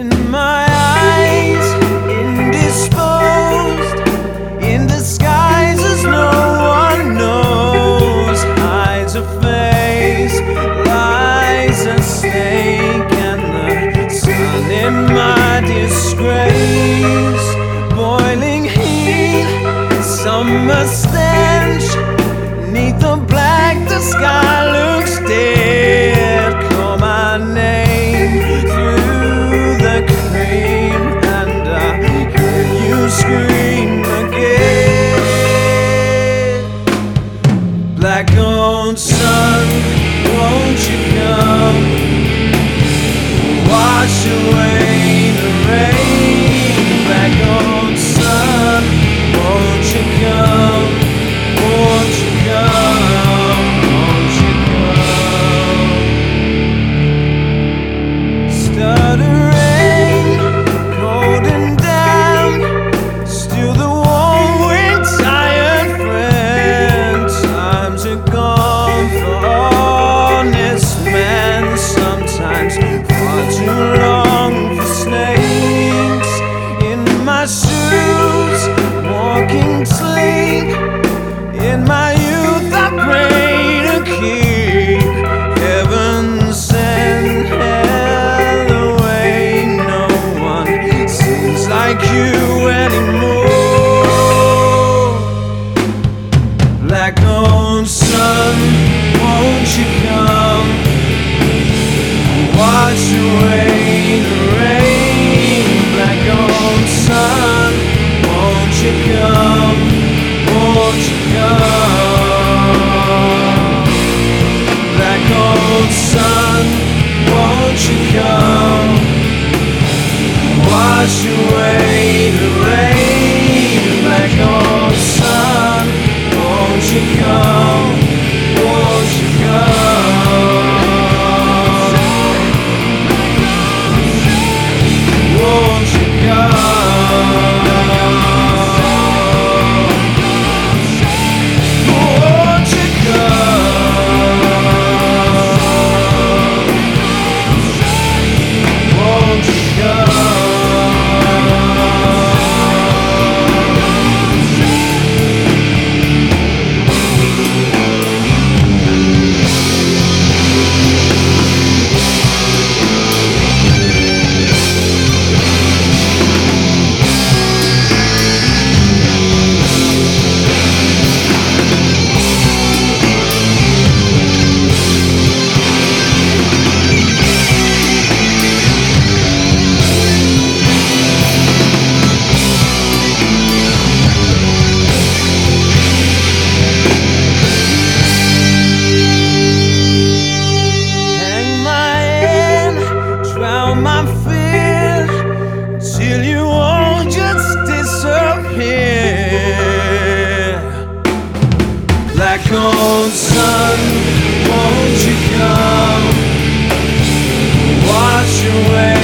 In my eyes, indisposed, in disguises no one knows. Hides a face, lies a snake, and the sun in my disgrace. Boiling heat, summer stench, neath the black the sky looks dead. Call my name through the cream, and I hear you scream again. Black gold sun, won't you come? Wash away the rain. Black gold sun, won't you come? Won't you come? Won't you come? Stuttering, cold and damp, still the warm wind, tired friend. Times are gone for honest men, sometimes far too long for snakes. In my shoes, walking sleep, in my youth I pray to keep heaven sent hell away. No one seems like you anymore. Black gold sun, won't you come? Wash away the rain. Black gold sun, won't you come? Won't you come? Black gold sun, won't you come? Wash away the rain. Black gold sun, won't you come? Won't you come? Won't you come? Won't you come? Won't you come? My fear till you all just disappear. Black gold sun, won't you come? Wash away